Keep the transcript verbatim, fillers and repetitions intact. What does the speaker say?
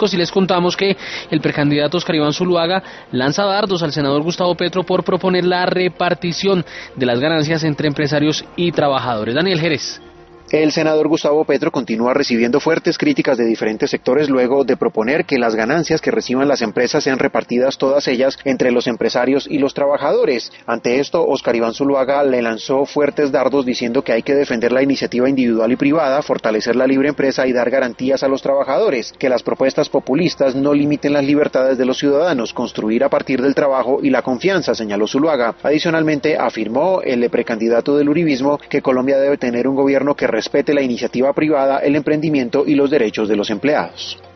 políticos y les contamos que el precandidato Oscar Iván Zuluaga lanza dardos al senador Gustavo Petro por proponer la repartición de las ganancias entre empresarios y trabajadores. Daniel Jerez. El senador Gustavo Petro continúa recibiendo fuertes críticas de diferentes sectores luego de proponer que las ganancias que reciban las empresas sean repartidas todas ellas entre los empresarios y los trabajadores. Ante esto, Oscar Iván Zuluaga le lanzó fuertes dardos diciendo que hay que defender la iniciativa individual y privada, fortalecer la libre empresa y dar garantías a los trabajadores, que las propuestas populistas no limiten las libertades de los ciudadanos, construir a partir del trabajo y la confianza, señaló Zuluaga. Adicionalmente, afirmó el precandidato del uribismo que Colombia debe tener un gobierno que respete la iniciativa privada, el emprendimiento y los derechos de los empleados.